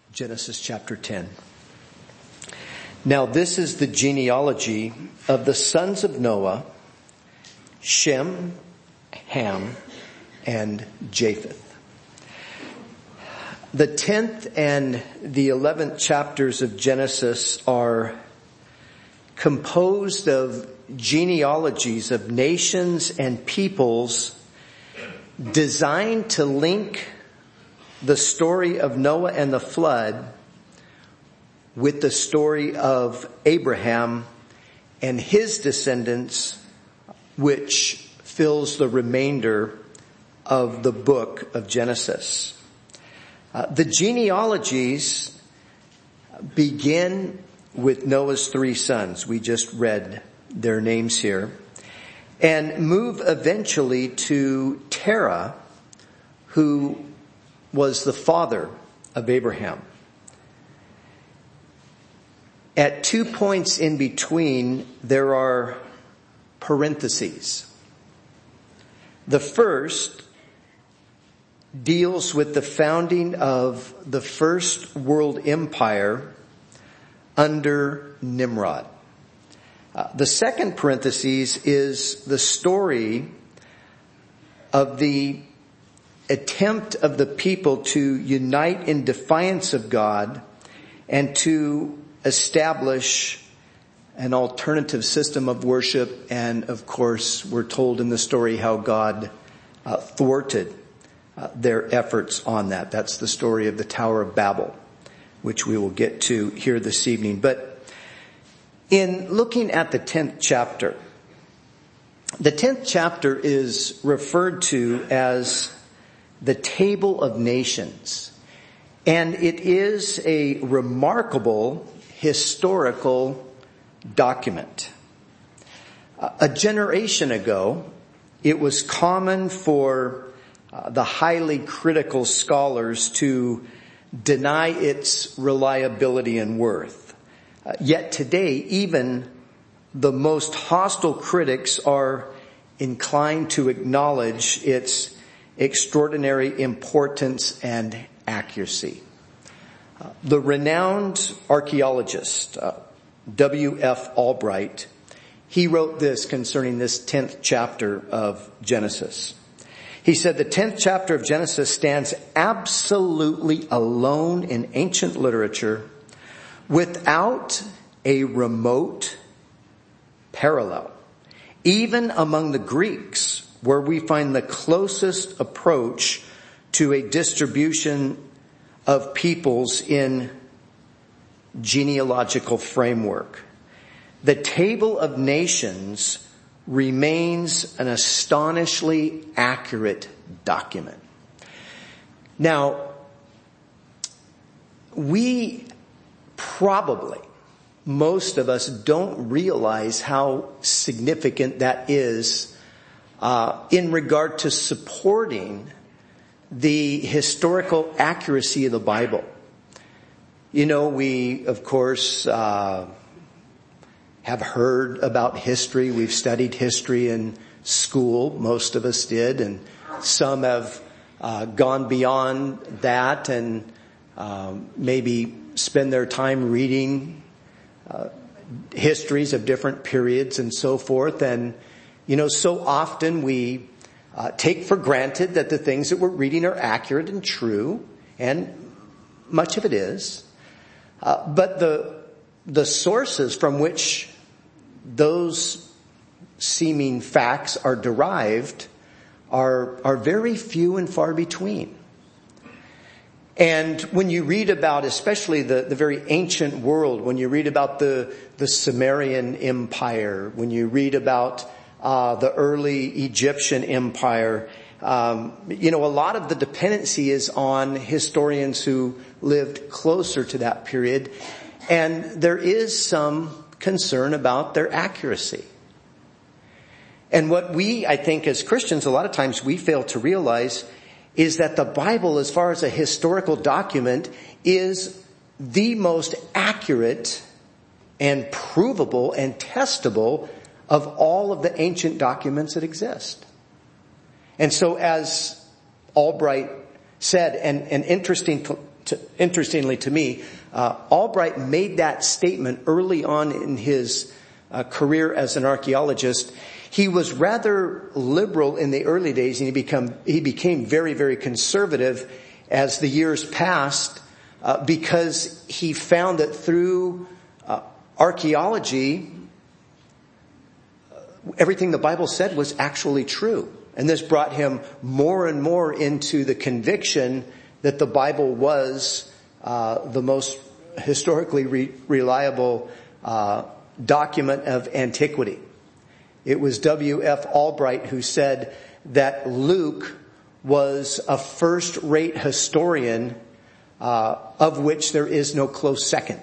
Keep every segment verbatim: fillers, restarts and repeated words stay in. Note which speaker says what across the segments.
Speaker 1: Genesis chapter ten. Now this is the genealogy of the sons of Noah, Shem, Ham, and Japheth. The tenth and the eleventh chapters of Genesis are composed of genealogies of nations and peoples designed to link the story of Noah and the flood with the story of Abraham and his descendants, which fills the remainder of the book of Genesis. Uh, the genealogies begin with Noah's three sons. We just read their names here. And move eventually to Terah, who was the father of Abraham. At two points in between, there are parentheses. The first deals with the founding of the first world empire under Nimrod. Uh, the second parenthesis is the story of the attempt of the people to unite in defiance of God and to establish an alternative system of worship. And of course, we're told in the story how God uh, thwarted uh, their efforts on that. That's the story of the Tower of Babel, which we will get to here this evening. But in looking at the tenth chapter, the tenth chapter is referred to as the Table of Nations. And it is a remarkable historical document. A generation ago, it was common for uh, the highly critical scholars to deny its reliability and worth. Uh, yet today, even the most hostile critics are inclined to acknowledge its extraordinary importance and accuracy. Uh, the renowned archaeologist, uh, W F Albright, he wrote this concerning this tenth chapter of Genesis. He said, the tenth chapter of Genesis stands absolutely alone in ancient literature without a remote parallel, even among the Greeks, where we find the closest approach to a distribution of peoples in genealogical framework. The Table of Nations remains an astonishingly accurate document. Now, we probably, most of us don't realize how significant that is Uh, in regard to supporting the historical accuracy of the Bible. You know, we, of course, uh, have heard about history. We've studied history in school. Most of us did. And some have uh, gone beyond that and um, maybe spend their time reading uh, histories of different periods and so forth. And You know, so often we uh, take for granted that the things that we're reading are accurate and true, and much of it is. Uh, but the the sources from which those seeming facts are derived are are very few and far between. And when you read about, especially the, the very ancient world, when you read about the the Sumerian Empire, when you read about Uh, the early Egyptian empire. Um, you know, a lot of the dependency is on historians who lived closer to that period. And there is some concern about their accuracy. And what we, I think, as Christians, a lot of times we fail to realize is that the Bible, as far as a historical document, is the most accurate and provable and testable of all of the ancient documents that exist. And so as Albright said, and, and interesting to, to, interestingly to me, uh, Albright made that statement early on in his uh, career as an archaeologist. He was rather liberal in the early days, and he become he became very, very conservative as the years passed, uh, because he found that through uh, archaeology, everything the Bible said was actually true. And this brought him more and more into the conviction that the Bible was uh, the most historically re- reliable uh, document of antiquity. It was W F Albright who said that Luke was a first-rate historian uh, of which there is no close second.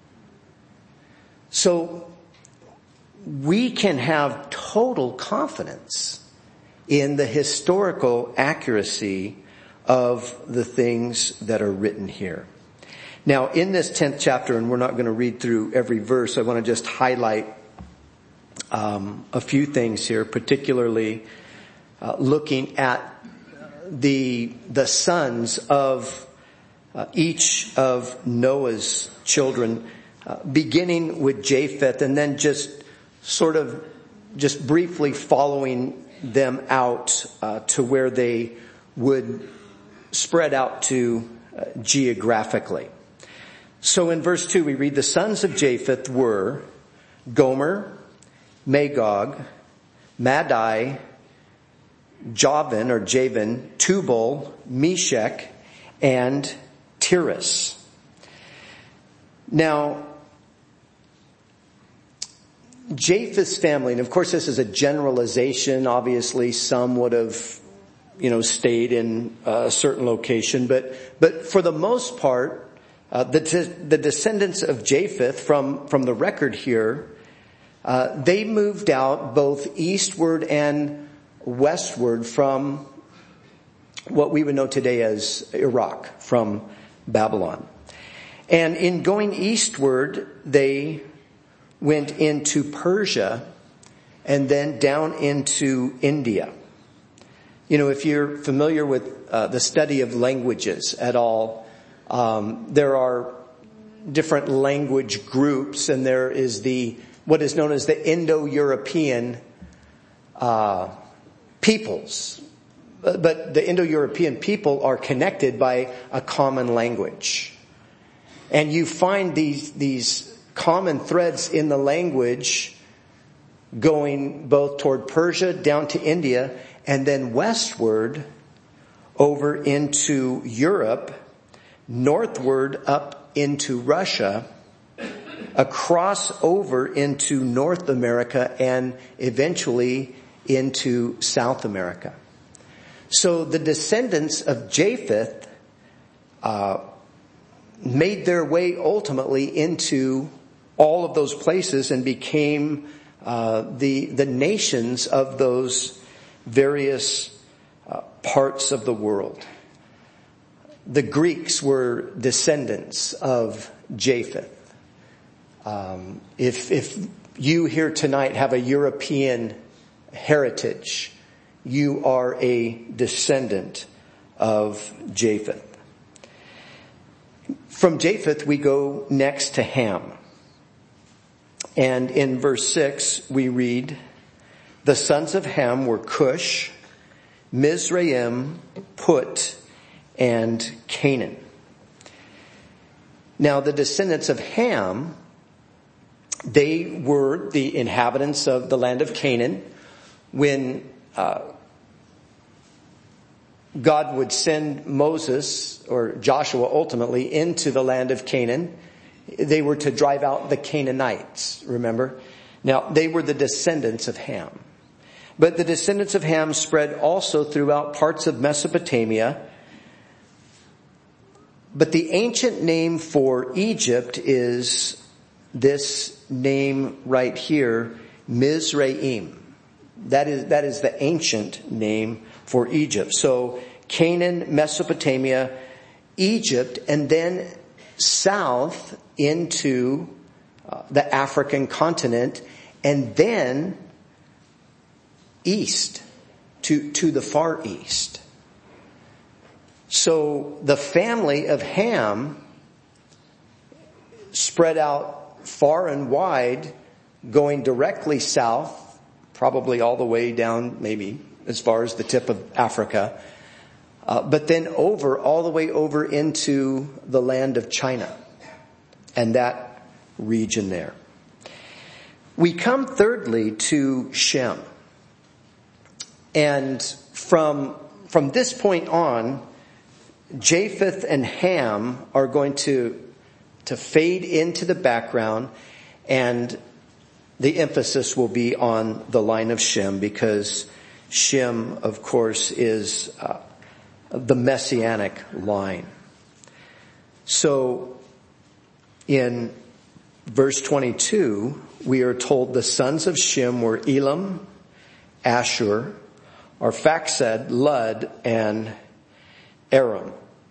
Speaker 1: So we can have total confidence in the historical accuracy of the things that are written here. Now, in this tenth chapter, and we're not going to read through every verse, I want to just highlight um, a few things here, particularly uh, looking at the the sons of uh, each of Noah's children, uh, beginning with Japheth, and then just sort of just briefly following them out uh, to where they would spread out to uh, geographically. So in verse two we read, the sons of Japheth were Gomer, Magog, Madai, Javan or Javan, Tubal, Meshech, and Tiras. Now, Japheth's family, and of course this is a generalization, obviously some would have, you know, stayed in a certain location, but, but for the most part, uh, the, the descendants of Japheth from, from the record here, uh, they moved out both eastward and westward from what we would know today as Iraq, from Babylon. And in going eastward, they went into Persia and then down into India. You know, if you're familiar with uh, the study of languages at all, um, there are different language groups, and there is the what is known as the Indo-European uh, peoples. But the Indo-European people are connected by a common language. And you find these, these common threads in the language going both toward Persia, down to India, and then westward over into Europe, northward up into Russia, across over into North America, and eventually into South America. So the descendants of Japheth uh, made their way ultimately into all of those places and became uh, the the nations of those various uh, parts of the world. The Greeks were descendants of Japheth. Um, if if you here tonight have a European heritage, you are a descendant of Japheth. From Japheth, we go next to Ham. And in verse six, we read, the sons of Ham were Cush, Mizraim, Put, and Canaan. Now, the descendants of Ham, they were the inhabitants of the land of Canaan. When uh, God would send Moses, or Joshua ultimately, into the land of Canaan, they were to drive out the Canaanites, remember? Now, they were the descendants of Ham. But the descendants of Ham spread also throughout parts of Mesopotamia. But the ancient name for Egypt is this name right here, Mizraim. That is, that is the ancient name for Egypt. So Canaan, Mesopotamia, Egypt, and then south into uh, the African continent, and then east to, to the Far East. So the family of Ham spread out far and wide, going directly south, probably all the way down maybe as far as the tip of Africa, uh, but then over, all the way over into the land of China and that region there. We come thirdly to Shem. And from, from this point on, Japheth and Ham are going to, to fade into the background, and the emphasis will be on the line of Shem, because Shem, of course, is uh, the messianic line. So in verse twenty-two, we are told the sons of Shem were Elam, Ashur, Arphaxad, Lud, and Aram.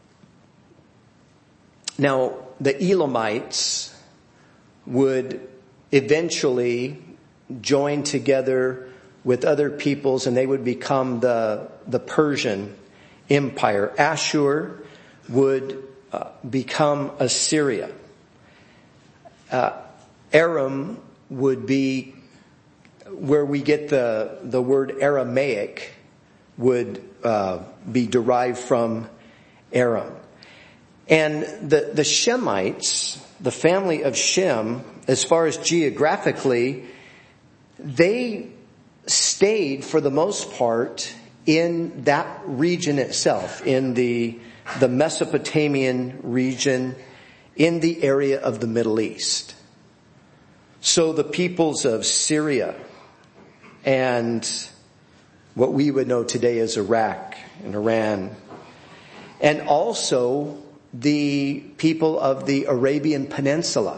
Speaker 1: Now, the Elamites would eventually join together with other peoples, and they would become the, the Persian Empire. Ashur would uh, become Assyria. Uh, Aram would be where we get the, the word Aramaic, would uh, be derived from Aram. And the, the Shemites, the family of Shem, as far as geographically, they stayed for the most part in that region itself, in the, the Mesopotamian region, in the area of the Middle East. So the peoples of Syria and what we would know today as Iraq and Iran, and also the people of the Arabian Peninsula.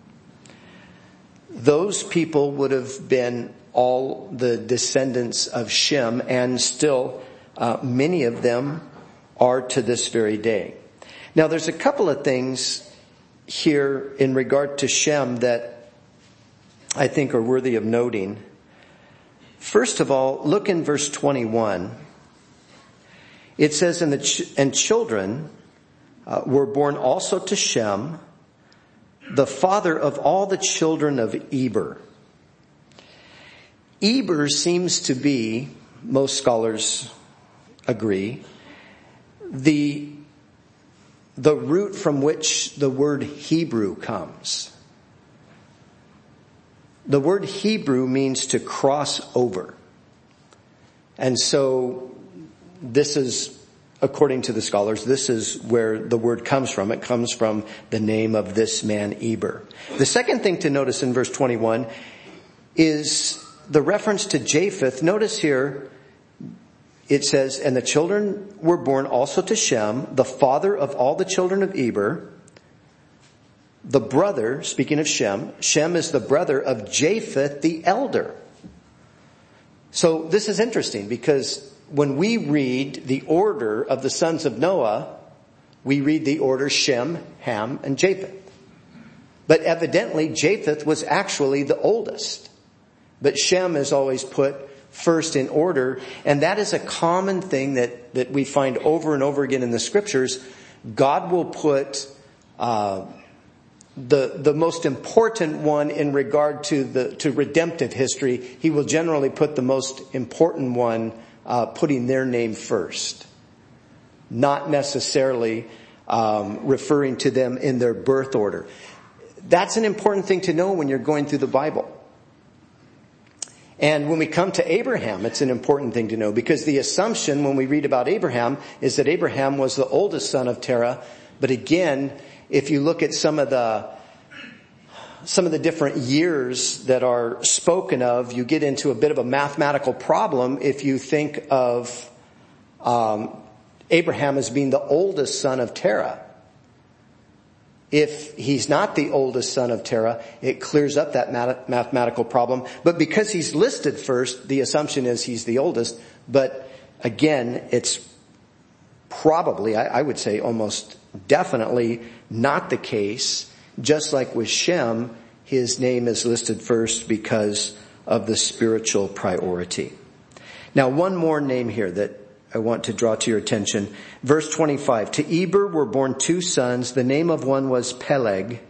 Speaker 1: Those people would have been all the descendants of Shem, and still uh, many of them are to this very day. Now, there's a couple of things here in regard to Shem that I think are worthy of noting. First of all, look in verse twenty-one. It says, and, the ch- and children uh, were born also to Shem, the father of all the children of Eber. Eber seems to be, most scholars agree, the, the root from which the word Hebrew comes. The word Hebrew means to cross over. And so this is, according to the scholars, this is where the word comes from. It comes from the name of this man, Eber. The second thing to notice in verse twenty-one is the reference to Japheth. Notice here, it says, and the children were born also to Shem, the father of all the children of Eber, the brother, speaking of Shem, Shem is the brother of Japheth the elder. So this is interesting, because when we read the order of the sons of Noah, we read the order Shem, Ham, and Japheth. But evidently Japheth was actually the oldest. But Shem is always put first in order, and that is a common thing that, that we find over and over again in the scriptures. God will put uh the the most important one in regard to the to redemptive history. He will generally put the most important one uh putting their name first, not necessarily um referring to them in their birth order. That's an important thing to know when you're going through the Bible. And when we come to Abraham, it's an important thing to know, because the assumption when we read about Abraham is that Abraham was the oldest son of Terah. But again, if you look at some of the some of the different years that are spoken of, you get into a bit of a mathematical problem if you think of um, Abraham as being the oldest son of Terah. If he's not the oldest son of Terah, it clears up that math- mathematical problem. But because he's listed first, the assumption is he's the oldest. But again, it's probably, I, I would say almost definitely not the case. Just like with Shem, his name is listed first because of the spiritual priority. Now, one more name here that I want to draw to your attention. Verse twenty-five, to Eber were born two sons. The name of one was Peleg.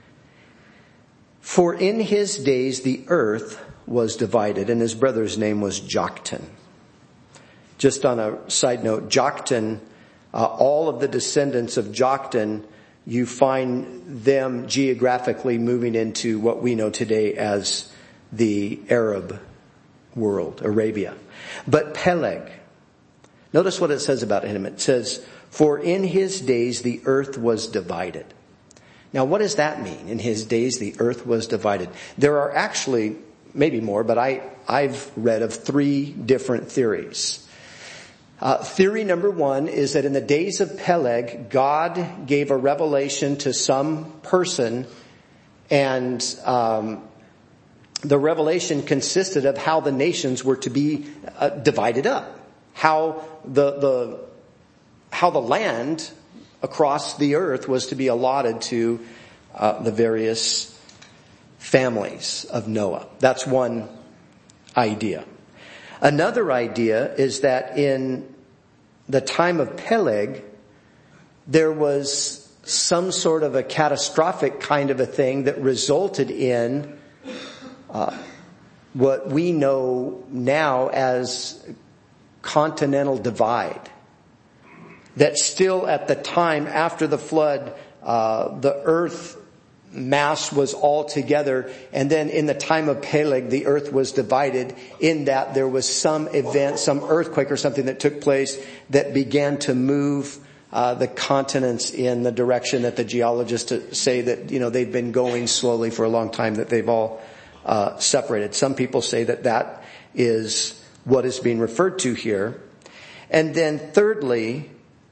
Speaker 1: For in his days the earth was divided, and his brother's name was Joktan. Just on a side note, Joktan, uh, all of the descendants of Joktan, you find them geographically moving into what we know today as the Arab world, Arabia. But Peleg, notice what it says about him. It says, for in his days the earth was divided. Now what does that mean? In his days the earth was divided. There are actually, maybe more, but I, I've read of three different theories. Uh, theory number one is that in the days of Peleg, God gave a revelation to some person, and um, the revelation consisted of how the nations were to be uh, divided up, how the the how the land across the earth was to be allotted to uh, the various families of Noah. That's one idea. Another idea is that in the time of Peleg, there was some sort of a catastrophic kind of a thing that resulted in uh, what we know now as continental divide. That still at the time after the flood, uh, the earth mass was all together, and then in the time of Peleg, the earth was divided in that there was some event, some earthquake or something that took place that began to move uh, the continents in the direction that the geologists say that, you know, they've been going slowly for a long time, that they've all uh, separated. Some people say that that is what is being referred to here. And then thirdly,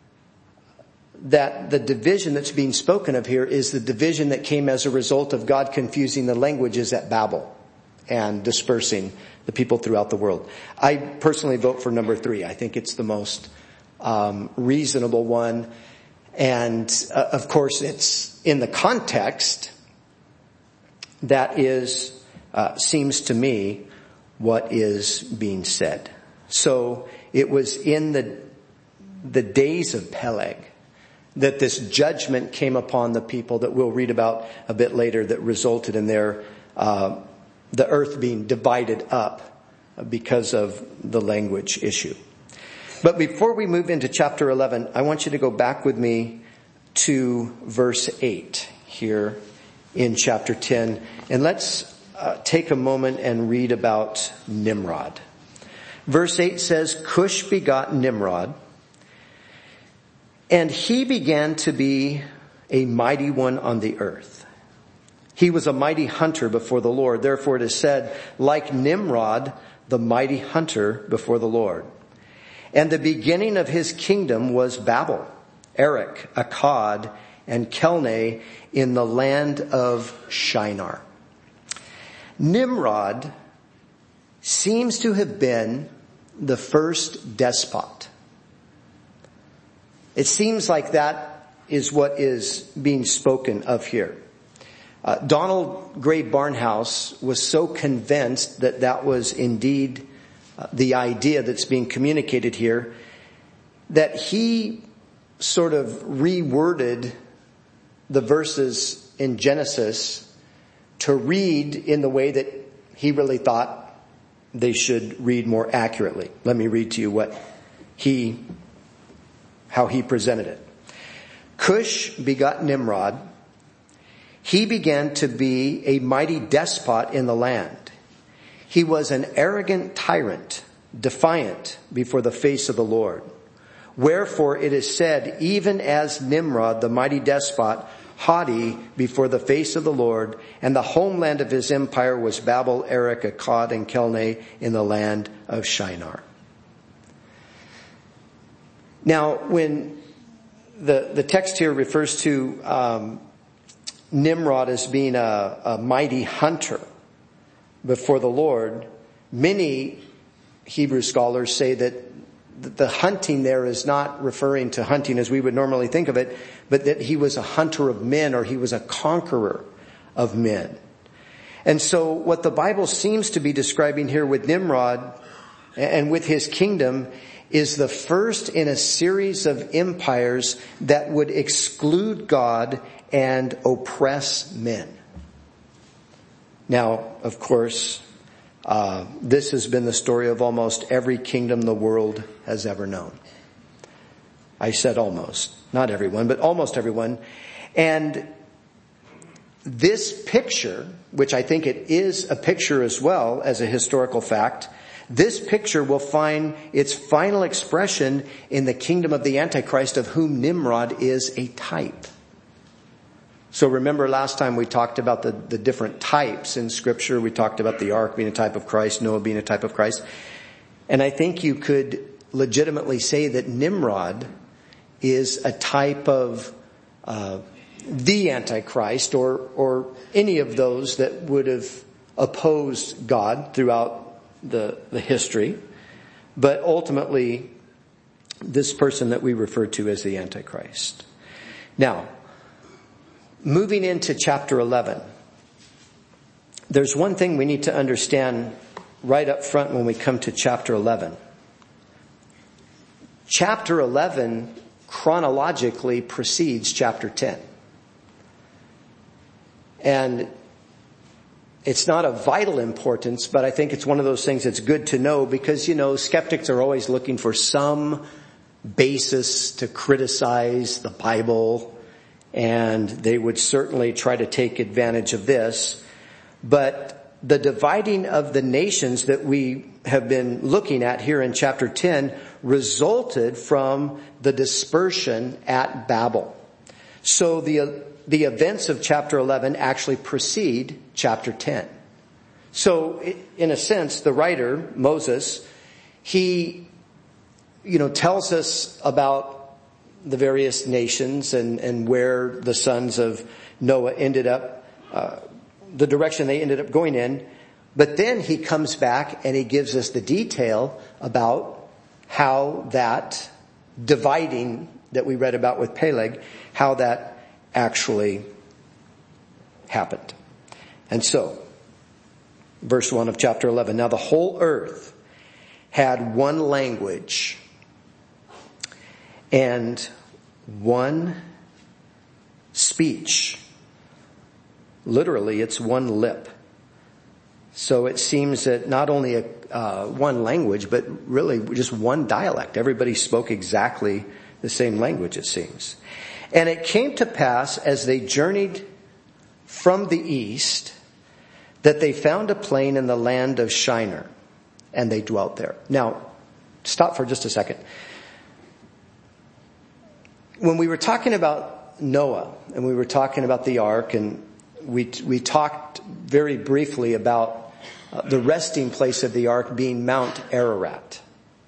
Speaker 1: that the division that's being spoken of here is the division that came as a result of God confusing the languages at Babel and dispersing the people throughout the world. I personally vote for number three. I think it's the most um, reasonable one. And uh, of course, it's in the context that is, uh, seems to me, what is being said. So it was in the the days of Peleg that this judgment came upon the people that we'll read about a bit later, that resulted in their uh, the earth being divided up because of the language issue. But before we move into chapter eleven, I want you to go back with me to verse eight here in chapter ten, and let's uh, take a moment and read about Nimrod. Verse eight says, Cush begot Nimrod, and he began to be a mighty one on the earth. He was a mighty hunter before the Lord. Therefore it is said, like Nimrod, the mighty hunter before the Lord. And the beginning of his kingdom was Babel, Erech, Akkad, and Calneh in the land of Shinar. Nimrod seems to have been the first despot. It seems like that is what is being spoken of here. Uh, Donald Gray Barnhouse was so convinced that that was indeed uh, the idea that's being communicated here, that he sort of reworded the verses in Genesis to read in the way that he really thought they should read more accurately. Let me read to you what he how he presented it. Cush begot Nimrod. He began to be a mighty despot in the land. He was an arrogant tyrant, defiant before the face of the Lord. Wherefore it is said, even as Nimrod, the mighty despot, haughty before the face of the Lord, and the homeland of his empire was Babel, Erech, Akkad, and Calneh in the land of Shinar. Now, when the the text here refers to um, Nimrod as being a, a mighty hunter before the Lord, many Hebrew scholars say that the hunting there is not referring to hunting as we would normally think of it, but that he was a hunter of men, or he was a conqueror of men. And so what the Bible seems to be describing here with Nimrod and with his kingdom is the first in a series of empires that would exclude God and oppress men. Now, of course, uh, this has been the story of almost every kingdom the world has ever known. I said almost, not everyone, but almost everyone. And this picture, which I think it is a picture as well as a historical fact, this picture will find its final expression in the kingdom of the Antichrist, of whom Nimrod is a type. So remember last time we talked about the, the different types in Scripture. We talked about the ark being a type of Christ, Noah being a type of Christ. And I think you could legitimately say that Nimrod is a type of uh, the Antichrist, or or any of those that would have opposed God throughout the, the history. But ultimately, this person that we refer to as the Antichrist. Now, moving into chapter eleven, there's one thing we need to understand right up front when we come to chapter eleven. Chapter eleven chronologically precedes chapter ten. And it's not of vital importance, but I think it's one of those things that's good to know because, you know, skeptics are always looking for some basis to criticize the Bible, and they would certainly try to take advantage of this. But the dividing of the nations that we have been looking at here in chapter ten resulted from the dispersion at Babel. So the the events of chapter eleven actually precede chapter ten. So in a sense, the writer, Moses, he, you know, tells us about the various nations and, and where the sons of Noah ended up, uh, the direction they ended up going in. But then he comes back and he gives us the detail about how that dividing that we read about with Peleg, how that actually happened. And so, verse one of chapter eleven, now the whole earth had one language and one speech. Literally, it's one lip. So it seems that not only a, uh, one language, but really just one dialect. Everybody spoke exactly the same language, it seems. And it came to pass as they journeyed from the east that they found a plain in the land of Shinar, and they dwelt there. Now, stop for just a second. When we were talking about Noah, and we were talking about the ark, and we we talked very briefly about uh, the resting place of the ark being Mount Ararat.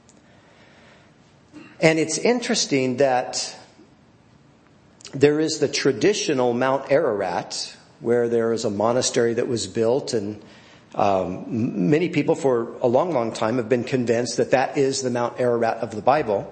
Speaker 1: And it's interesting that there is the traditional Mount Ararat, where there is a monastery that was built, and um, many people for a long, long time have been convinced that that is the Mount Ararat of the Bible.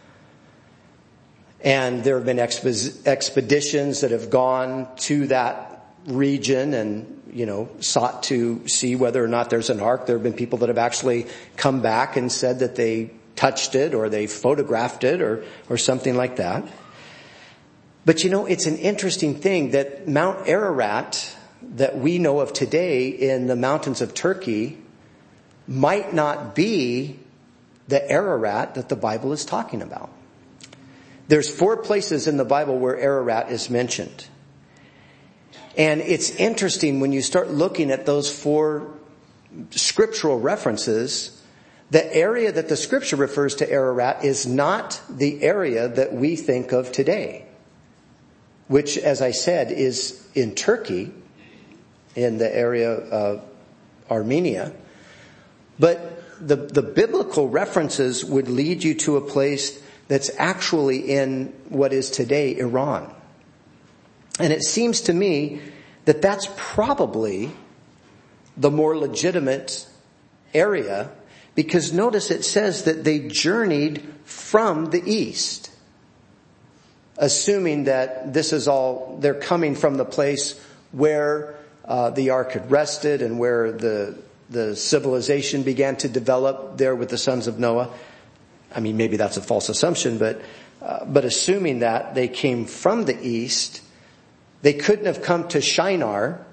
Speaker 1: And there have been exp- expeditions that have gone to that region and, you know, sought to see whether or not there's an ark. There have been people that have actually come back and said that they touched it or they photographed it or, or something like that. But you know, it's an interesting thing that Mount Ararat that we know of today in the mountains of Turkey might not be the Ararat that the Bible is talking about. There's four places in the Bible where Ararat is mentioned. And it's interesting when you start looking at those four scriptural references, the area that the scripture refers to Ararat is not the area that we think of today, which, as I said, is in Turkey, in the area of Armenia. But the, the biblical references would lead you to a place that's actually in what is today Iran. And it seems to me that that's probably the more legitimate area, because notice it says that they journeyed from the east, assuming that this is all, they're coming from the place where uh, the ark had rested and where the the civilization began to develop there with the sons of Noah. I mean, maybe that's a false assumption, but, uh, but assuming that they came from the east, they couldn't have come to Shinar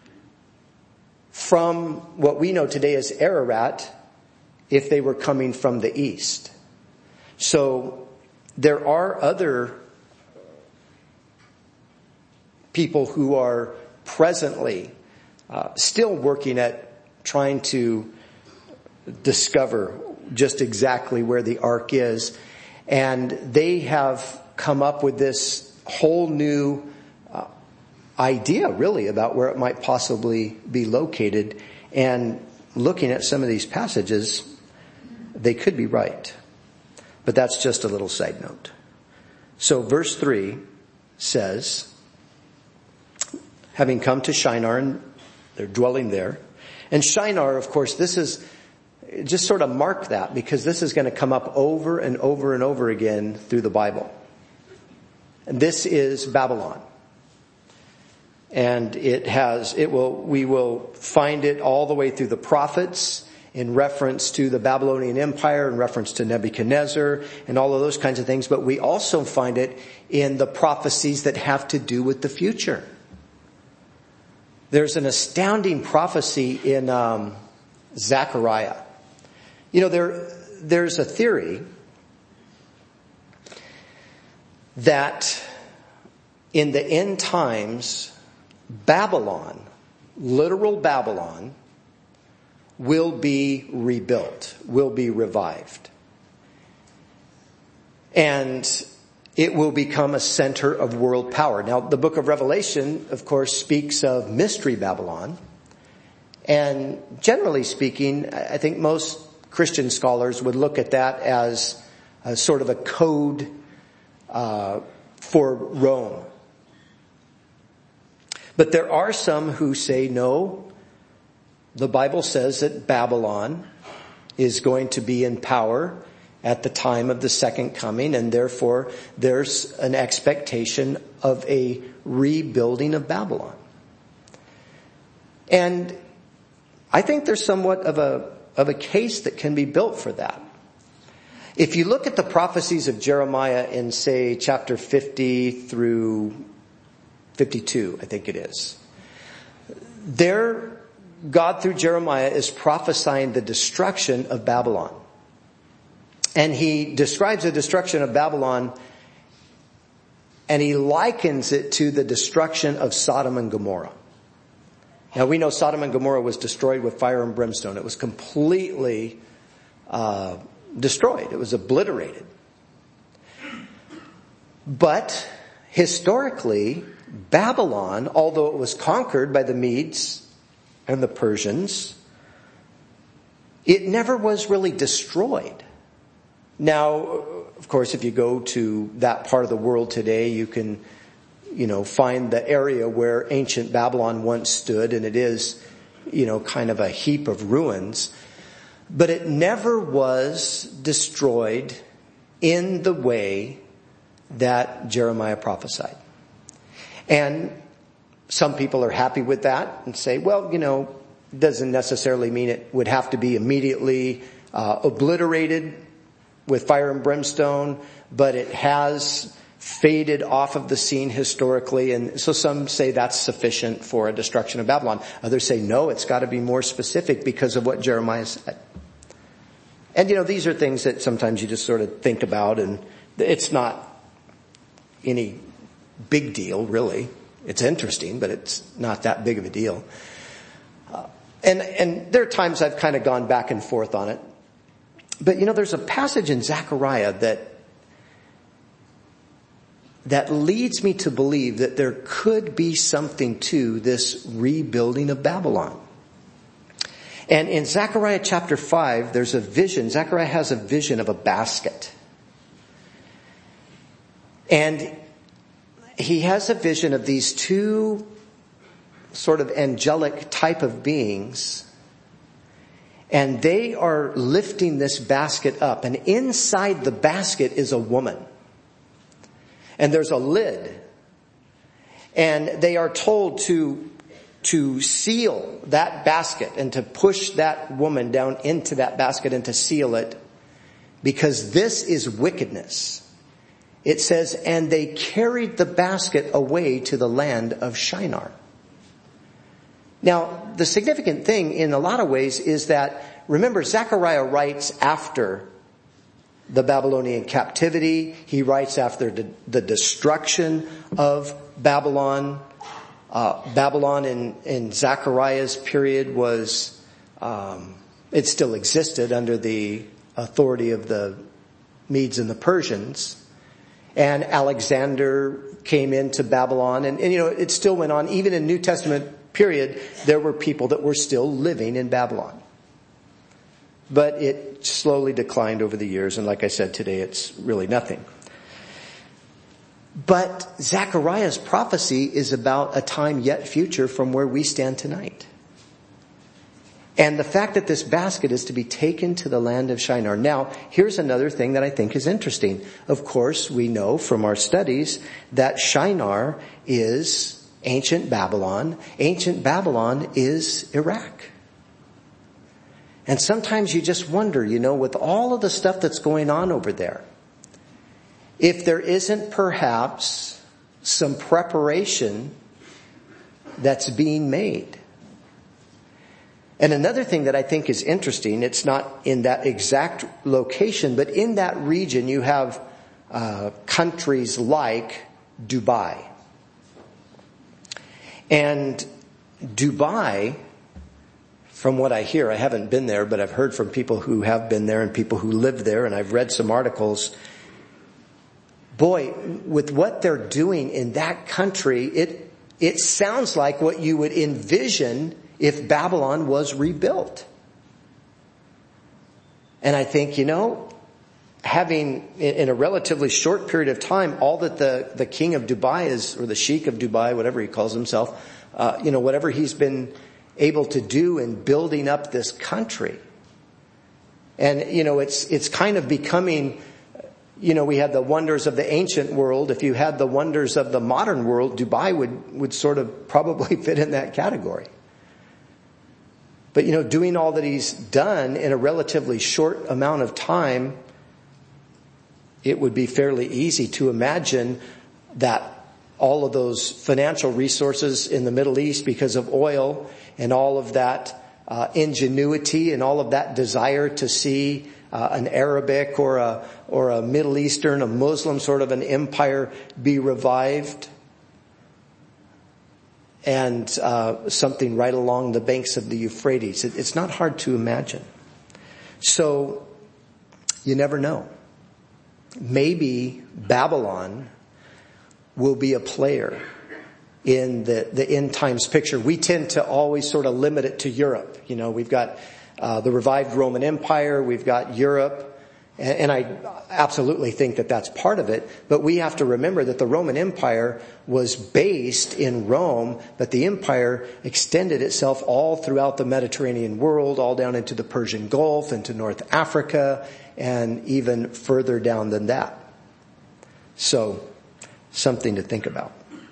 Speaker 1: from what we know today as Ararat if they were coming from the east. So there are other people who are presently uh, still working at trying to discover just exactly where the ark is. And they have come up with this whole new uh, idea, really, about where it might possibly be located. And looking at some of these passages, they could be right. But that's just a little side note. So verse three says, having come to Shinar, and they're dwelling there. And Shinar, of course, this is, just sort of mark that, because this is going to come up over and over and over again through the Bible. And this is Babylon. And it has, it will, we will find it all the way through the prophets in reference to the Babylonian Empire, in reference to Nebuchadnezzar, and all of those kinds of things. But we also find it in the prophecies that have to do with the future. There's an astounding prophecy in um, Zechariah. You know, there there's a theory that in the end times, Babylon, literal Babylon, will be rebuilt, will be revived. And it will become a center of world power. Now, the book of Revelation, of course, speaks of Mystery Babylon. And generally speaking, I think most Christian scholars would look at that as a sort of a code uh, for Rome. But there are some who say, no, the Bible says that Babylon is going to be in power at the time of the second coming, and therefore there's an expectation of a rebuilding of Babylon. And I think there's somewhat of a of a case that can be built for that. If you look at the prophecies of Jeremiah in, say, chapter fifty through fifty-two, I think it is, there God through Jeremiah is prophesying the destruction of Babylon. And he describes the destruction of Babylon, and he likens it to the destruction of Sodom and Gomorrah. Now, we know Sodom and Gomorrah was destroyed with fire and brimstone. It was completely uh, destroyed. It was obliterated. But historically, Babylon, although it was conquered by the Medes and the Persians, it never was really destroyed. Now, of course, if you go to that part of the world today, you can, you know, find the area where ancient Babylon once stood, and it is, you know, kind of a heap of ruins. But it never was destroyed in the way that Jeremiah prophesied. And some people are happy with that and say, well, you know, doesn't necessarily mean it would have to be immediately uh, obliterated with fire and brimstone, but it has faded off of the scene historically. And so some say that's sufficient for a destruction of Babylon. Others say, no, it's got to be more specific because of what Jeremiah said. And, you know, these are things that sometimes you just sort of think about, and it's not any big deal, really. It's interesting, but it's not that big of a deal. Uh, and, and there are times I've kind of gone back and forth on it. But, you know, there's a passage in Zechariah that that leads me to believe that there could be something to this rebuilding of Babylon. And in Zechariah chapter five, there's a vision. Zechariah has a vision of a basket. And he has a vision of these two sort of angelic type of beings. And they are lifting this basket up. And inside the basket is a woman. And there's a lid. And they are told to, to seal that basket and to push that woman down into that basket and to seal it because this is wickedness. It says, and they carried the basket away to the land of Shinar. Now, the significant thing in a lot of ways is that, remember, Zechariah writes after the Babylonian captivity. He writes after the, the destruction of Babylon. Uh, Babylon in, in Zechariah's period was, um, it still existed under the authority of the Medes and the Persians. And Alexander came into Babylon, and, and you know, it still went on. Even in New Testament period, there were people that were still living in Babylon. But it slowly declined over the years, and like I said, today it's really nothing. But Zechariah's prophecy is about a time yet future from where we stand tonight. And the fact that this basket is to be taken to the land of Shinar. Now, here's another thing that I think is interesting. Of course, we know from our studies that Shinar is ancient Babylon. Ancient Babylon is Iraq. And sometimes you just wonder, you know, with all of the stuff that's going on over there, if there isn't perhaps some preparation that's being made. And another thing that I think is interesting, it's not in that exact location, but in that region you have uh, countries like Dubai. And Dubai, from what I hear, I haven't been there, but I've heard from people who have been there and people who live there, and I've read some articles. Boy, with what they're doing in that country, it it sounds like what you would envision if Babylon was rebuilt. And I think, you know, having in a relatively short period of time, all that the, the king of Dubai is, or the sheikh of Dubai, whatever he calls himself, uh, you know, whatever he's been able to do in building up this country. And, you know, it's, it's kind of becoming, you know, we had the wonders of the ancient world. If you had the wonders of the modern world, Dubai would, would sort of probably fit in that category. But, you know, doing all that he's done in a relatively short amount of time, it would be fairly easy to imagine that all of those financial resources in the Middle East because of oil and all of that uh, ingenuity and all of that desire to see uh, an Arabic or a or a Middle Eastern, a Muslim sort of an empire be revived. And uh, something right along the banks of the Euphrates. It, it's not hard to imagine. So, you never know. Maybe Babylon will be a player in the, the end times picture. We tend to always sort of limit it to Europe. You know, we've got uh, the revived Roman Empire, we've got Europe, and, and I absolutely think that that's part of it. But we have to remember that the Roman Empire was based in Rome, but the empire extended itself all throughout the Mediterranean world, all down into the Persian Gulf, into North Africa, and even further down than that. So, something to think about.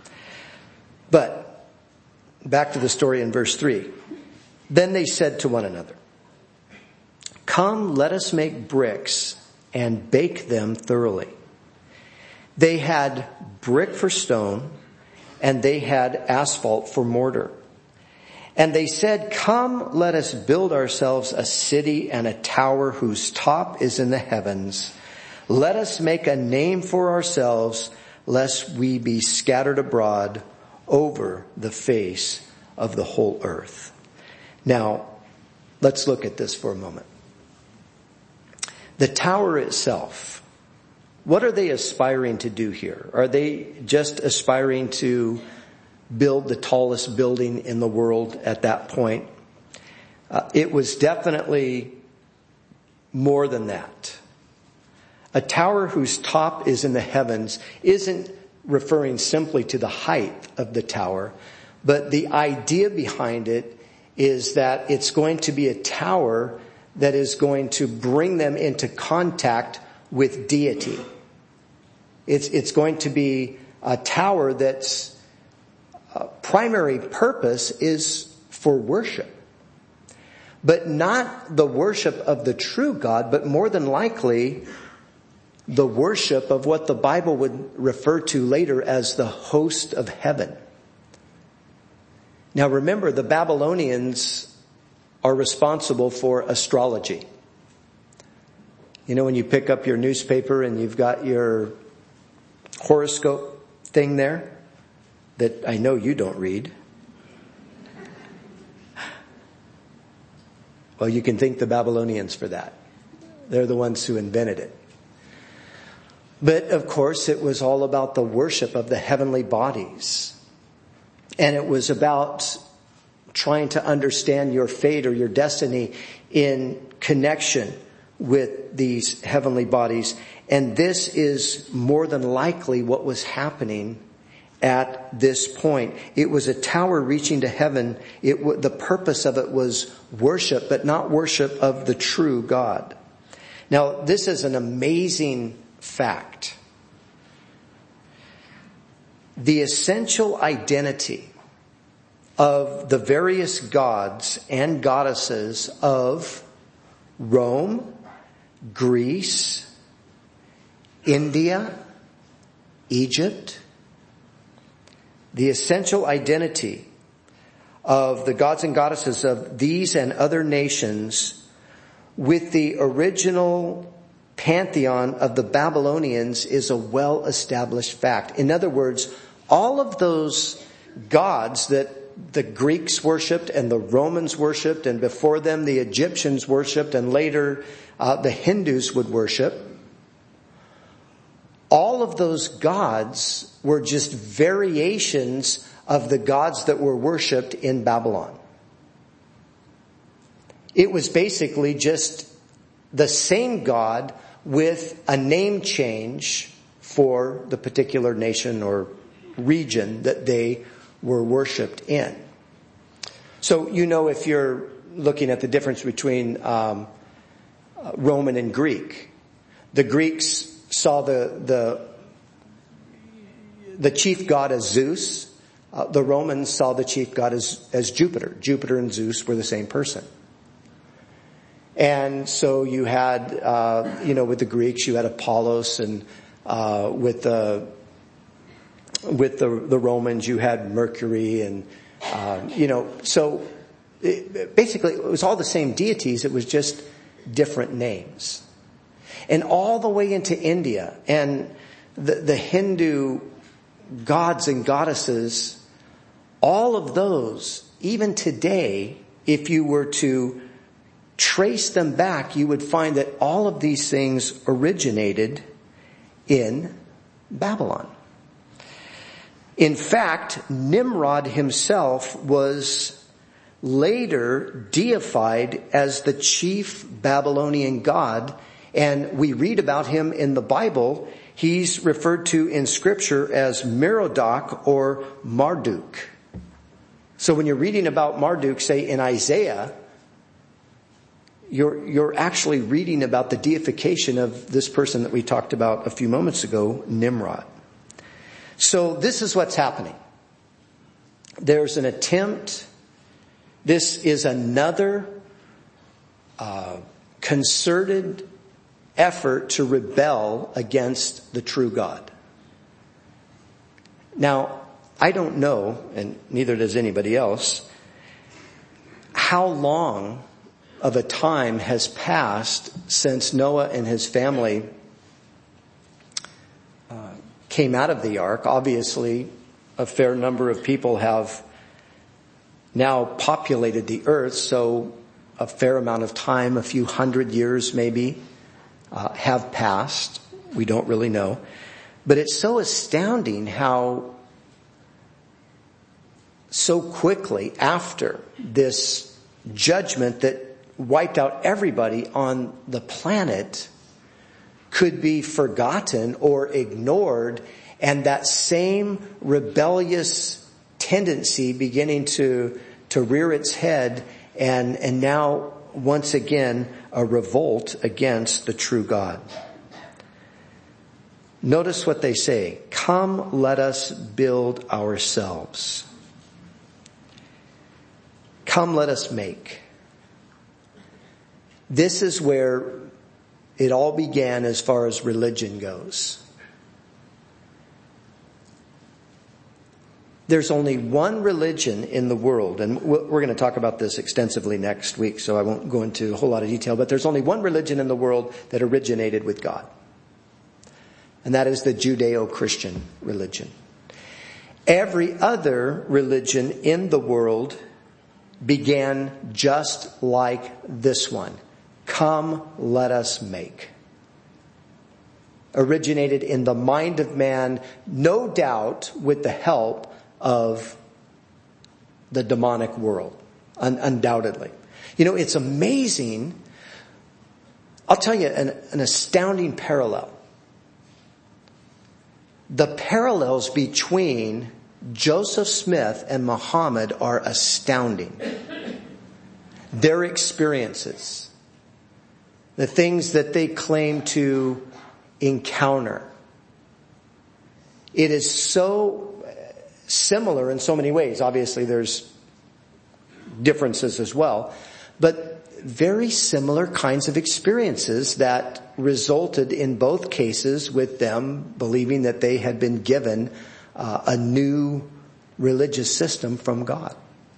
Speaker 1: But, back to the story in verse three. Then they said to one another, "Come, let us make bricks and bake them thoroughly." They had brick for stone, and they had asphalt for mortar. And they said, "Come, let us build ourselves a city and a tower whose top is in the heavens. Let us make a name for ourselves, lest we be scattered abroad over the face of the whole earth." Now, let's look at this for a moment. The tower itself, what are they aspiring to do here? Are they just aspiring to build the tallest building in the world at that point? Uh, it was definitely more than that. A tower whose top is in the heavens isn't referring simply to the height of the tower, but the idea behind it is that it's going to be a tower that is going to bring them into contact with deity. It's, it's going to be a tower that's uh, primary purpose is for worship. but not the worship of the true God, but more than likely the worship of what the Bible would refer to later as the host of heaven. Now remember, the Babylonians are responsible for astrology. You know, when you pick up your newspaper and you've got your horoscope thing there that I know you don't read. Well, you can thank the Babylonians for that. They're the ones who invented it. But of course, it was all about the worship of the heavenly bodies. And it was about trying to understand your fate or your destiny in connection with these heavenly bodies. And this is more than likely what was happening at this point. It was a tower reaching to heaven. It, the purpose of it was worship, but not worship of the true God. Now, this is an amazing fact. The essential identity of the various gods and goddesses of Rome, Greece, India, Egypt, the essential identity of the gods and goddesses of these and other nations with the original pantheon of the Babylonians is a well-established fact. In other words, all of those gods that the Greeks worshipped and the Romans worshipped, and before them the Egyptians worshipped, and later uh, the Hindus would worship, all of those gods were just variations of the gods that were worshipped in Babylon. It was basically just the same God with a name change for the particular nation or region that they were worshipped in. So, you know, if you're looking at the difference between um, Roman and Greek, the Greeks saw the the the chief god as Zeus. Uh, the Romans saw the chief god as as Jupiter. Jupiter and Zeus were the same person. And so you had, uh, you know, with the Greeks, you had Apollos, and uh, with the with the the Romans, you had Mercury, and uh, you know, so it, basically it was all the same deities. It was just different names. And all the way into India and the, the Hindu gods and goddesses, all of those, even today, if you were to trace them back, you would find that all of these things originated in Babylon. In fact, Nimrod himself was later deified as the chief Babylonian god. And we read about him in the Bible. He's referred to in Scripture as Merodach or Marduk. So when you're reading about Marduk, say in Isaiah, you're, you're actually reading about the deification of this person that we talked about a few moments ago, Nimrod. So this is what's happening. There's an attempt. This is another uh, concerted effort to rebel against the true God. Now, I don't know, and neither does anybody else, how long of a time has passed since Noah and his family uh, came out of the ark. Obviously, a fair number of people have now populated the earth, so a fair amount of time, a few hundred years maybe, Uh, have passed. We don't really know. But it's so astounding how so quickly after this judgment that wiped out everybody on the planet could be forgotten or ignored, and that same rebellious tendency beginning to to rear its head, and and now once again a revolt against the true God. Notice what they say. Come, let us build ourselves. Come, let us make. This is where it all began as far as religion goes. There's only one religion in the world, and we're going to talk about this extensively next week, so I won't go into a whole lot of detail, but there's only one religion in the world that originated with God. And that is the Judeo-Christian religion. Every other religion in the world began just like this one. Come, let us make. Originated in the mind of man, no doubt with the help of the demonic world, un- undoubtedly. You know, it's amazing. I'll tell you an, an astounding parallel. The parallels between Joseph Smith and Muhammad are astounding. Their experiences, the things that they claim to encounter. It is so similar in so many ways. Obviously, there's differences as well, but very similar kinds of experiences that resulted in both cases with them believing that they had been given uh, a new religious system from God.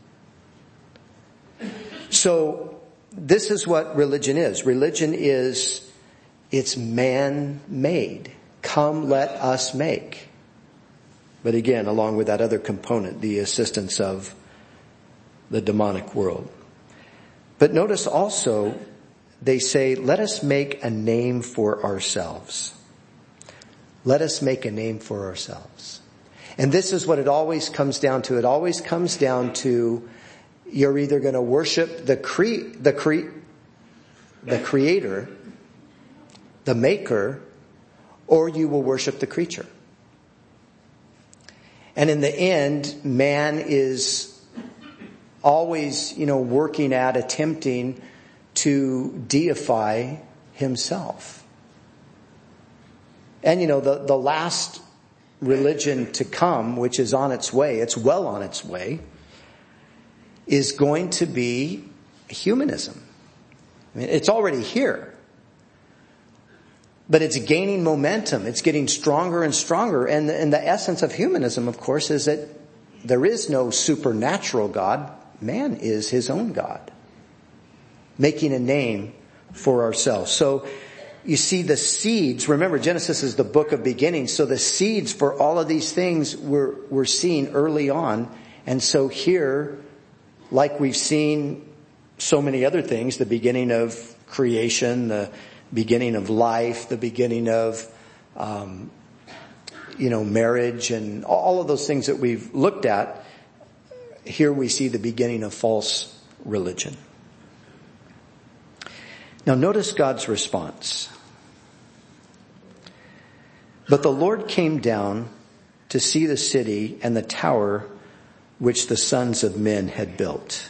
Speaker 1: So this is what religion is. Religion is, it's man-made. Come, let us make. But again, along with that other component, the assistance of the demonic world. But notice also, they say, let us make a name for ourselves. Let us make a name for ourselves. And this is what it always comes down to. It always comes down to, you're either going to worship the cre- the cre- the creator, the maker, or you will worship the creature. And in the end, man is always, you know, working at, attempting to deify himself. And, you know, the, the last religion to come, which is on its way, it's well on its way, is going to be humanism. I mean, it's already here. But it's gaining momentum. It's getting stronger and stronger. And the, and the essence of humanism, of course, is that there is no supernatural God. Man is his own God. Making a name for ourselves. So you see the seeds. Remember, Genesis is the book of beginnings. So the seeds for all of these things we're, we're seeing early on. And so here, like we've seen so many other things, the beginning of creation, the beginning of life, the beginning of, um, you know, marriage and all of those things that we've looked at. Here we see the beginning of false religion. Now notice God's response. But the Lord came down to see the city and the tower which the sons of men had built.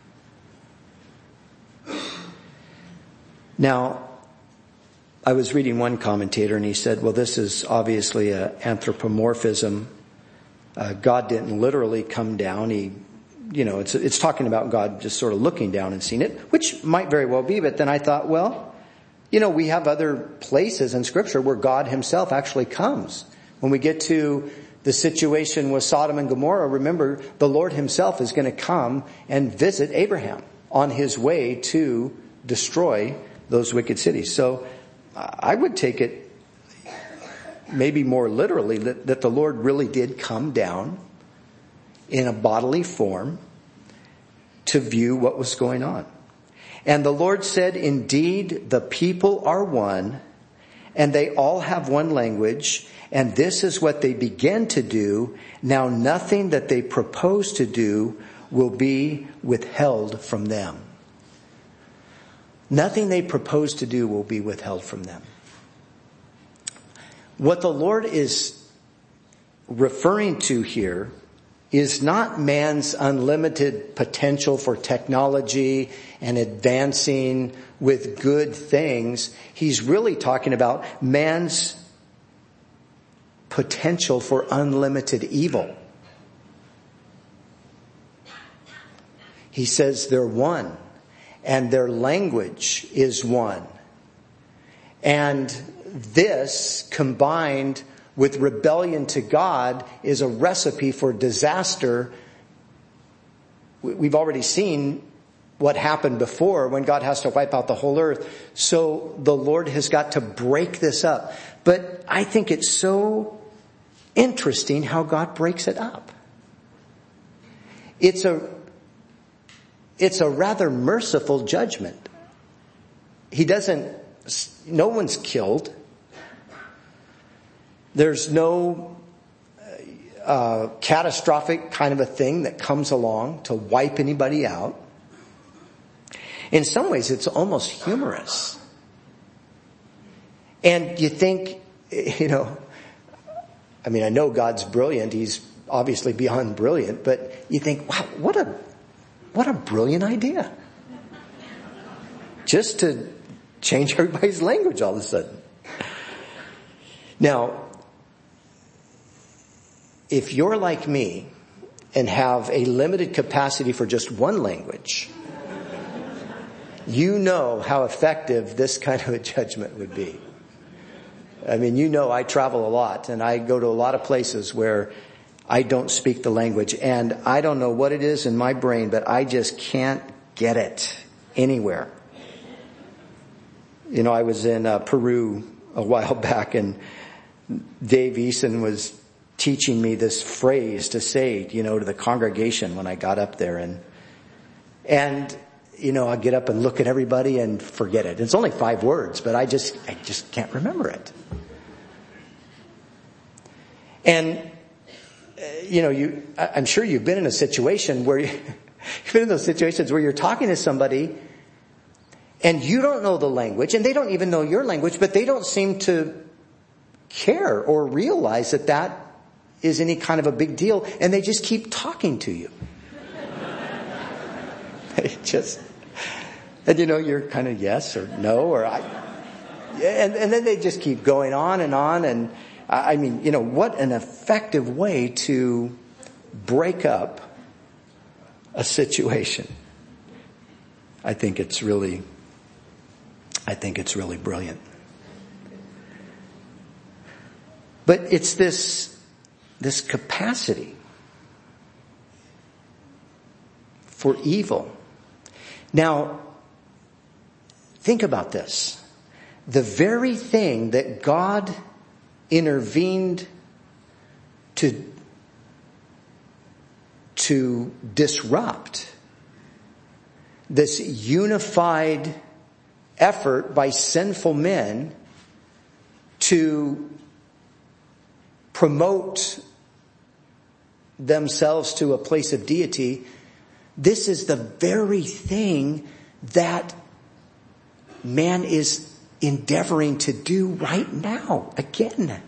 Speaker 1: Now, I was reading one commentator and he said, well, this is obviously an anthropomorphism. Uh, God didn't literally come down. He, you know, it's, it's talking about God just sort of looking down and seeing it, which might very well be. But then I thought, well, you know, we have other places in Scripture where God himself actually comes. When we get to the situation with Sodom and Gomorrah, remember, the Lord himself is going to come and visit Abraham on his way to destroy those wicked cities. So I would take it maybe more literally that, that the Lord really did come down in a bodily form to view what was going on. And the Lord said, indeed, the people are one, and they all have one language, and this is what they begin to do. Now nothing that they propose to do will be withheld from them. Nothing they propose to do will be withheld from them. What the Lord is referring to here is not man's unlimited potential for technology and advancing with good things. He's really talking about man's potential for unlimited evil. He says they're one. and their language is one. And this, combined with rebellion to God, is a recipe for disaster. We've already seen what happened before when God has to wipe out the whole earth. So the Lord has got to break this up. But I think it's so interesting how God breaks it up. It's a, it's a rather merciful judgment. He doesn't, no one's killed. There's no uh, catastrophic kind of a thing that comes along to wipe anybody out. In some ways, it's almost humorous. And you think, you know, I mean, I know God's brilliant. He's obviously beyond brilliant. But you think, wow, what a, what a brilliant idea. Just to change everybody's language all of a sudden. Now, if you're like me and have a limited capacity for just one language, you know how effective this kind of a judgment would be. I mean, you know I travel a lot and I go to a lot of places where I don't speak the language, and I don't know what it is in my brain, but I just can't get it anywhere. You know, I was in uh, Peru a while back, and Dave Eason was teaching me this phrase to say, you know, to the congregation when I got up there, and and you know, I get up and look at everybody and forget it. It's only five words, but I just, I just can't remember it. And, uh, you know, you, I'm sure you've been in a situation where you, you've been in those situations where you're talking to somebody and you don't know the language and they don't even know your language, but they don't seem to care or realize that that is any kind of a big deal, and they just keep talking to you. They just, and you know, you're kind of yes or no, or I, and, and then they just keep going on and on. And I mean, you know, what an effective way to break up a situation. I think it's really, I think it's really brilliant. But it's this, this capacity for evil. Now, think about this. The very thing that God intervened to, to disrupt, this unified effort by sinful men to promote themselves to a place of deity, this is the very thing that man is endeavoring to do right now, again.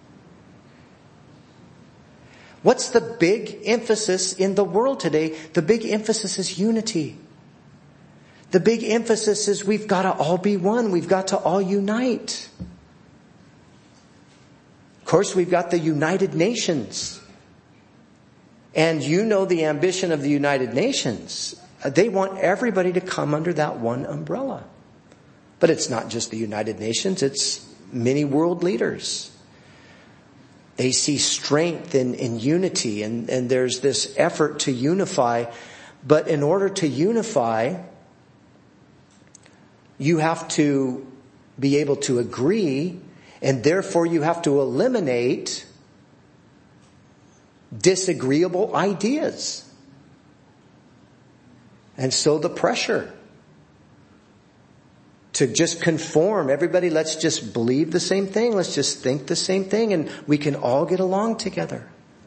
Speaker 1: What's the big emphasis in the world today? The big emphasis is unity. The big emphasis is we've got to all be one. We've got to all unite. Of course, we've got the United Nations. And you know the ambition of the United Nations. They want everybody to come under that one umbrella. But it's not just the United Nations, it's many world leaders. They see strength in, in unity, and, and there's this effort to unify. But in order to unify, you have to be able to agree, and therefore you have to eliminate disagreeable ideas. And so the pressure to just conform. Everybody, let's just believe the same thing. Let's just think the same thing, and we can all get along together.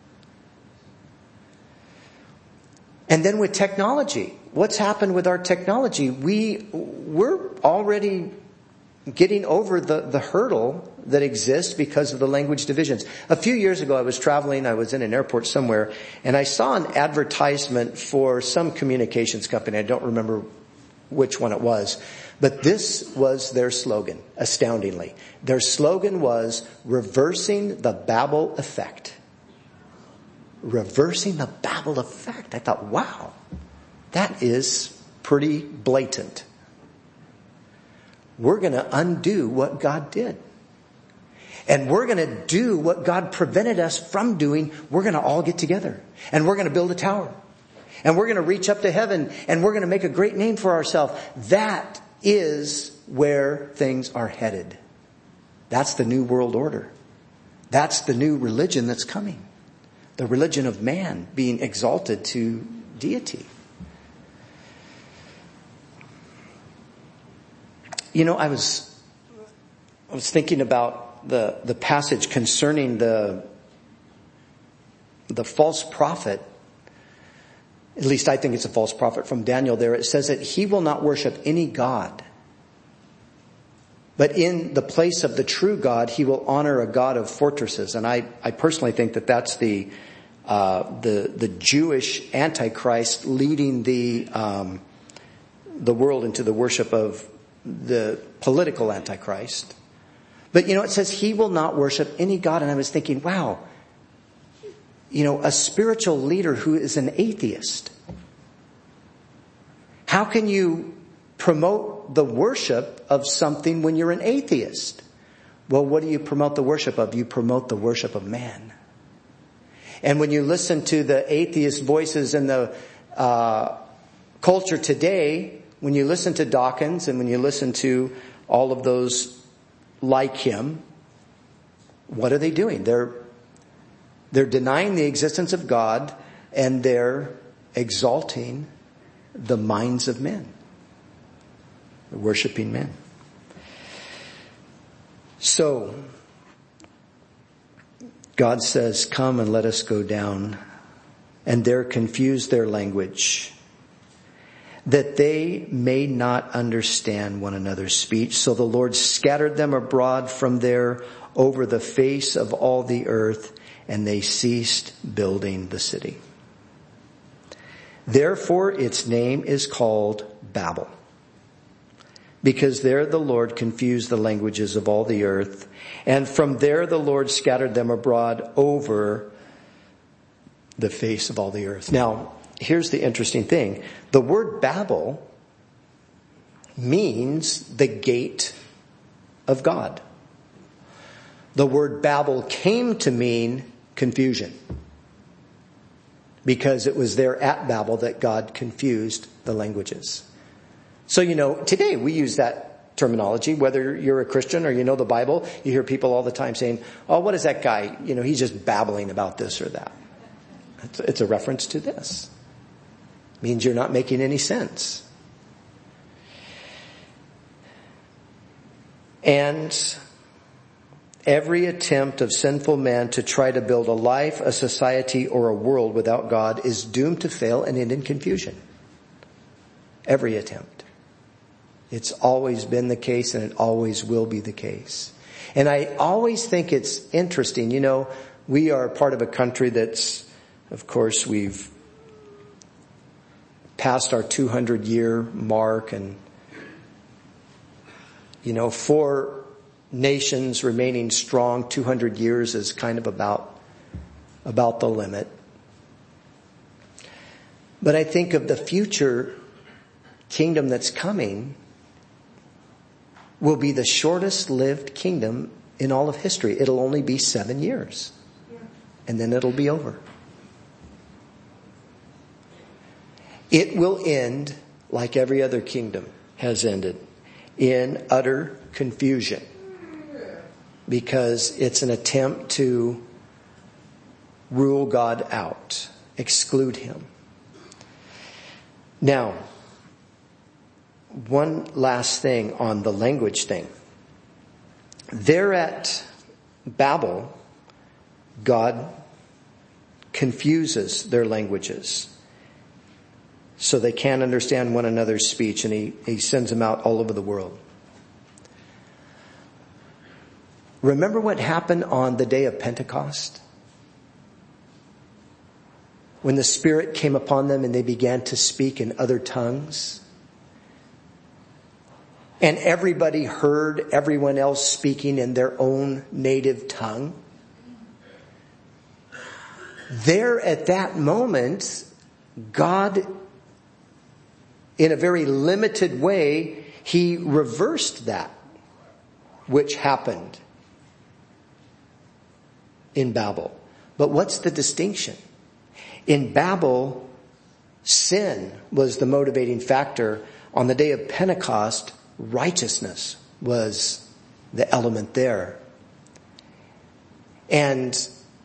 Speaker 1: And then with technology, what's happened with our technology? We, we're already getting over the, the hurdle that exists because of the language divisions. A few years ago, I was traveling. I was in an airport somewhere, and I saw an advertisement for some communications company. I don't remember which one it was. But this was their slogan, astoundingly. Their slogan was reversing the Babel effect. Reversing the Babel effect. I thought, wow, that is pretty blatant. We're going to undo what God did. And we're going to do what God prevented us from doing. We're going to all get together. And we're going to build a tower. And we're going to reach up to heaven. And we're going to make a great name for ourselves. That is where things are headed. That's the new world order. That's the new religion that's coming. The religion of man being exalted to deity. You know, I was I was thinking about the the passage concerning the the false prophet. At least I think it's a false prophet from Daniel there. It says that he will not worship any god. But in the place of the true God, he will honor a God of fortresses. And I, I personally think that that's the uh, the the Jewish Antichrist leading the um, the world into the worship of the political Antichrist. But you know, it says he will not worship any God. And I was thinking, wow, you know, a spiritual leader who is an atheist. How can you promote the worship of something when you're an atheist? Well, what do you promote the worship of? You promote the worship of man. And when you listen to the atheist voices in the uh, culture today, when you listen to Dawkins and when you listen to all of those like him, what are they doing? They're they're denying the existence of God, and they're exalting the minds of men. They're worshiping men. So God says, come and let us go down. And there confuse their language, that they may not understand one another's speech. So the Lord scattered them abroad from there over the face of all the earth, and they ceased building the city. Therefore its name is called Babel, because there the Lord confused the languages of all the earth, and from there the Lord scattered them abroad over the face of all the earth. Now, here's the interesting thing. The word Babel means the gate of God. The word Babel came to mean confusion, because it was there at Babel that God confused the languages. So, you know, today we use that terminology, whether you're a Christian or you know the Bible. You hear people all the time saying, oh, what is that guy? You know, he's just babbling about this or that. It's, it's a reference to this. It means you're not making any sense. And every attempt of sinful man to try to build a life, a society, or a world without God is doomed to fail and end in confusion. Every attempt. It's always been the case, and it always will be the case. And I always think it's interesting. You know, we are part of a country that's, of course, we've passed our two hundred year mark, and, you know, for nations remaining strong, two hundred years is kind of about, about the limit. But I think of the future kingdom that's coming will be the shortest lived kingdom in all of history. It'll only be seven years. And then it'll be over. It will end like every other kingdom has ended, in utter confusion. Because it's an attempt to rule God out, exclude him. Now, one last thing on the language thing. There at Babel, God confuses their languages so they can't understand one another's speech, and he, he sends them out all over the world. Remember what happened on the day of Pentecost? When the Spirit came upon them and they began to speak in other tongues. And everybody heard everyone else speaking in their own native tongue. There at that moment, God in a very limited way, he reversed that which happened in Babel. But what's the distinction? In Babel, sin was the motivating factor. On the day of Pentecost, righteousness was the element there. And,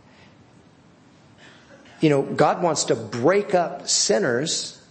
Speaker 1: you know, God wants to break up sinners,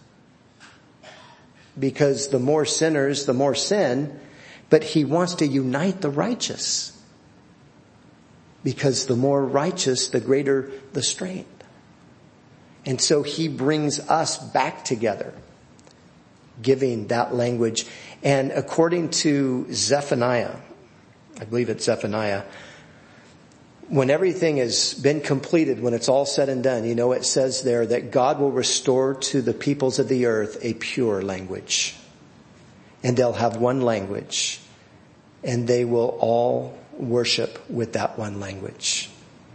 Speaker 1: because the more sinners, the more sin, but he wants to unite the righteous, because the more righteous, the greater the strength. And so he brings us back together, giving that language. And according to Zephaniah, I believe it's Zephaniah, when everything has been completed, when it's all said and done, you know, it says there that God will restore to the peoples of the earth a pure language. And they'll have one language. And they will all worship with that one language.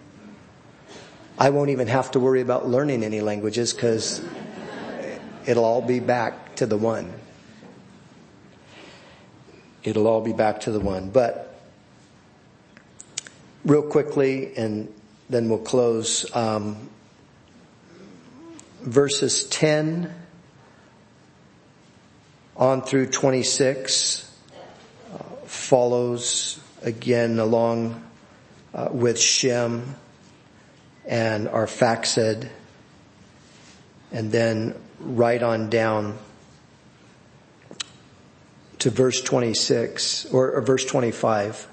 Speaker 1: I won't even have to worry about learning any languages, because it'll all be back to the one. It'll all be back to the one. But real quickly, and then we'll close, um, verses ten on through twenty-six uh, follows again along uh, with Shem and Arphaxad, and then right on down to verse twenty-six, or, or verse twenty-five.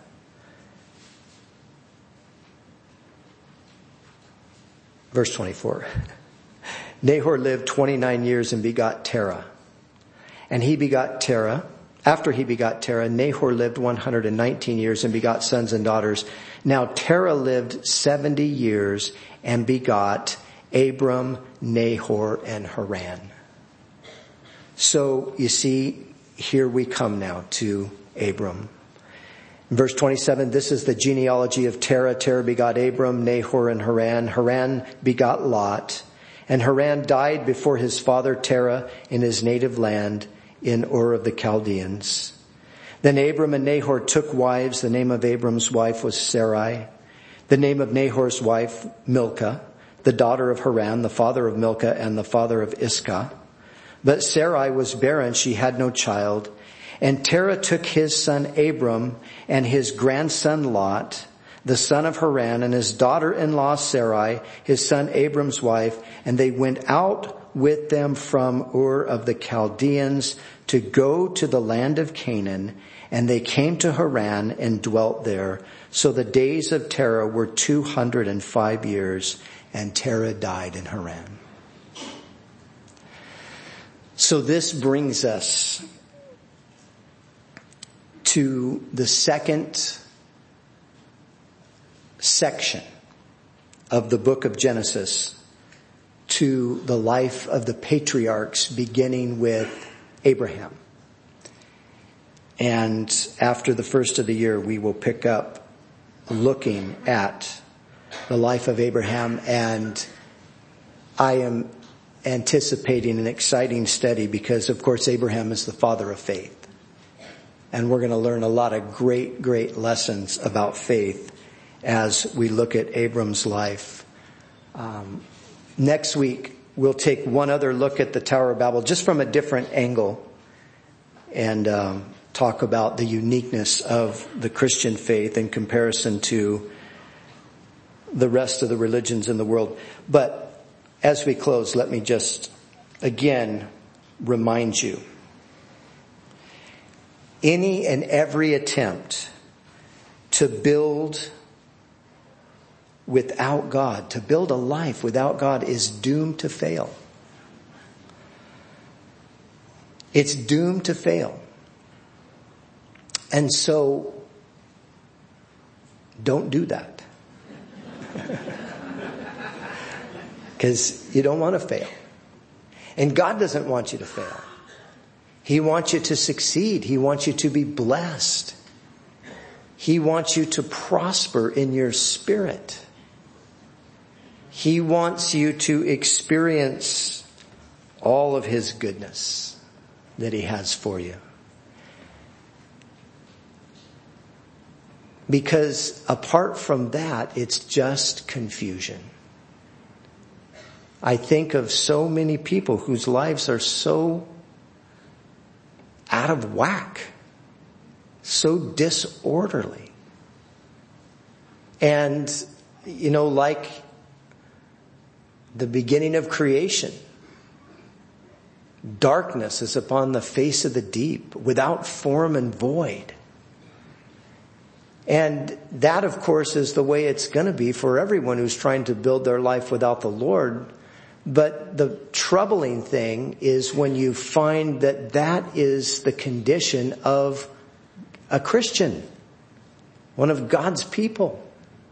Speaker 1: Verse twenty-four. Nahor lived twenty-nine years and begot Terah. And he begot Terah. After he begot Terah, Nahor lived one hundred nineteen years and begot sons and daughters. Now Terah lived seventy years and begot Abram, Nahor, and Haran. So you see, here we come now to Abram. Verse twenty-seven, this is the genealogy of Terah. Terah begot Abram, Nahor, and Haran. Haran begot Lot. And Haran died before his father Terah in his native land in Ur of the Chaldeans. Then Abram and Nahor took wives. The name of Abram's wife was Sarai. The name of Nahor's wife, Milcah, the daughter of Haran, the father of Milcah and the father of Iscah. But Sarai was barren. She had no child. And Terah took his son Abram and his grandson Lot, the son of Haran, and his daughter-in-law Sarai, his son Abram's wife, and they went out with them from Ur of the Chaldeans to go to the land of Canaan, and they came to Haran and dwelt there. So the days of Terah were two hundred and five years, and Terah died in Haran. So this brings us to the second section of the book of Genesis, to the life of the patriarchs, beginning with Abraham. And after the first of the year, we will pick up looking at the life of Abraham, and I am anticipating an exciting study because, of course, Abraham is the father of faith. And we're going to learn a lot of great, great lessons about faith as we look at Abram's life. Um, next week, we'll take one other look at the Tower of Babel, just from a different angle, and um, talk about the uniqueness of the Christian faith in comparison to the rest of the religions in the world. But as we close, let me just again remind you, any and every attempt to build without God, to build a life without God, is doomed to fail. It's doomed to fail. And so, don't do that. Because you don't want to fail. And God doesn't want you to fail. He wants you to succeed. He wants you to be blessed. He wants you to prosper in your spirit. He wants you to experience all of His goodness. that He has for you. Because apart from that, it's just confusion. I think of so many people whose lives are so out of whack, so disorderly. And, you know, like the beginning of creation, darkness is upon the face of the deep, without form and void. And that, of course, is the way it's going to be for everyone who's trying to build their life without the Lord. But the troubling thing is when you find that that is the condition of a Christian, one of God's people.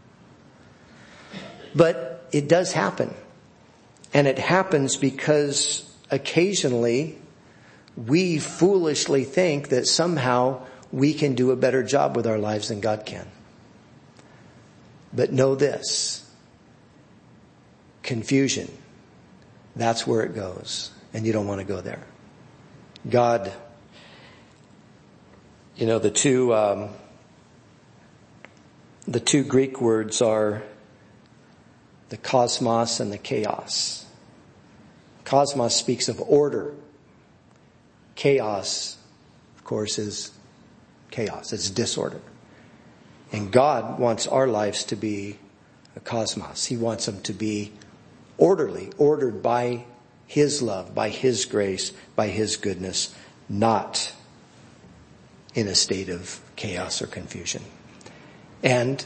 Speaker 1: But it does happen. And it happens because occasionally we foolishly think that somehow we can do a better job with our lives than God can. But know this. Confusion. That's where it goes. And you don't want to go there. God, you know, the two, um, the two Greek words are the cosmos and the chaos. Cosmos speaks of order. Chaos, of course, is chaos. It's disorder. And God wants our lives to be a cosmos. He wants them to be orderly, ordered by His love, by His grace, by His goodness, not in a state of chaos or confusion. And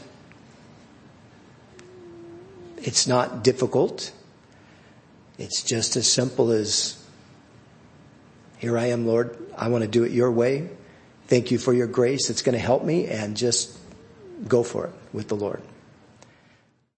Speaker 1: it's not difficult. It's just as simple as, here I am, Lord. I want to do it your way. Thank you for your grace. It's going to help me, and just go for it with the Lord.